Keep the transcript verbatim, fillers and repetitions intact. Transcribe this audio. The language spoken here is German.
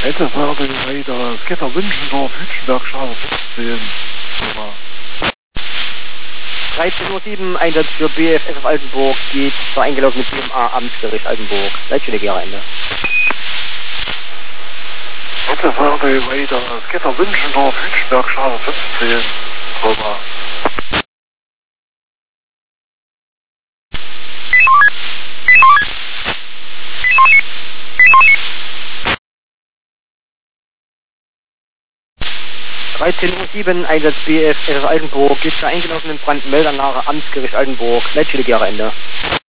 Hätte Survey Radar, Scatter Wünschendorf, Hütchenbergstraße fünfzehn. Over. dreizehn Uhr sieben, Einsatz für B F S auf Altenburg, geht zur eingeloggt mit B M A Amtsgericht Altenburg. Leitstelle Ende. Hätte Survey Radar, Scatter Wünschendorf, Hütchenbergstraße fünfzehn. Over. dreizehn Uhr sieben, Einsatz B F S auf Altenburg, geht zur eingelaufenen Brandmeldanlage Amtsgericht Altenburg. Leitstelle Ende.